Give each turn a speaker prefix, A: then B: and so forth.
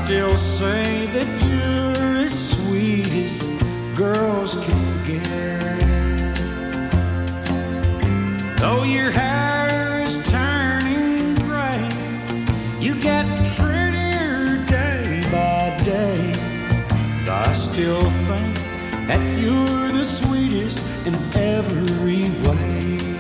A: still say that you're as sweet as girls can get. Though your hair is turning gray, you get prettier day by day. And I still think that you're the sweetest in every way.